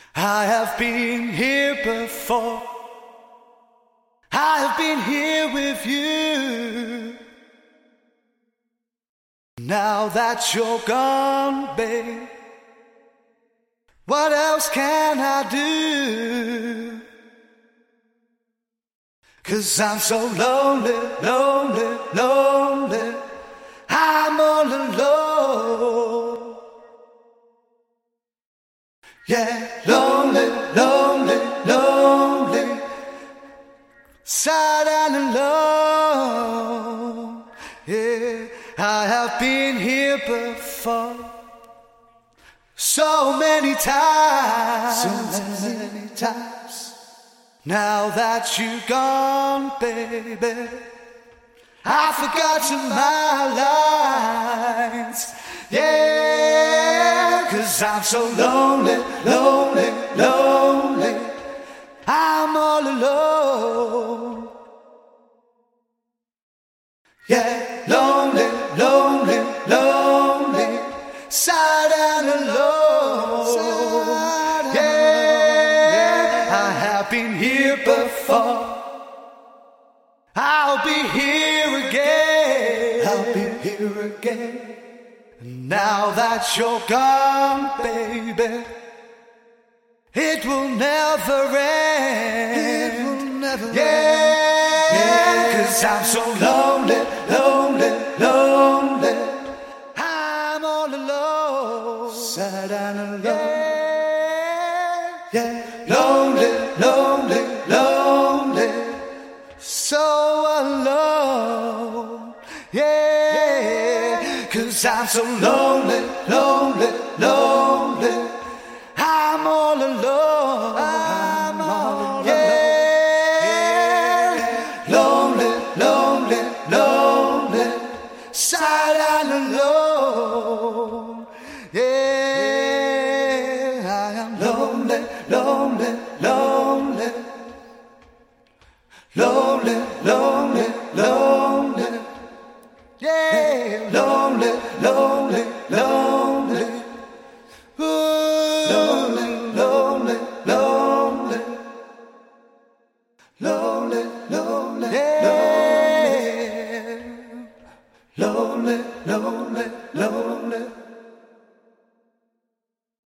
I have been here before. I have been here with you. Now that you're gone, babe, what else can I do? 'Cause I'm so lonely, lonely, lonely. I'm all alone. Yeah, lonely, lonely, lonely. Sad and alone. Yeah, I have been here before. So many times. So many times. Now that you're gone, baby, I've forgotten my lines. Yeah, 'cause I'm so lonely, lonely, lonely. I'm all alone. Yeah, lonely, lonely, lonely. Sad and alone. Yeah, I have been here before. I'll be here again. I'll be here again. Now that you're gone, baby, it will never end. It will never end. Yeah, 'cause I'm so lonely, lonely, lonely. I'm all alone. Sad and alone. Yeah, lonely, lonely, lonely. So alone. Yeah, 'cause I'm so lonely, lonely, lonely. I'm all alone. I'm all alone. Yeah, lonely, lonely, lonely. Sad and alone.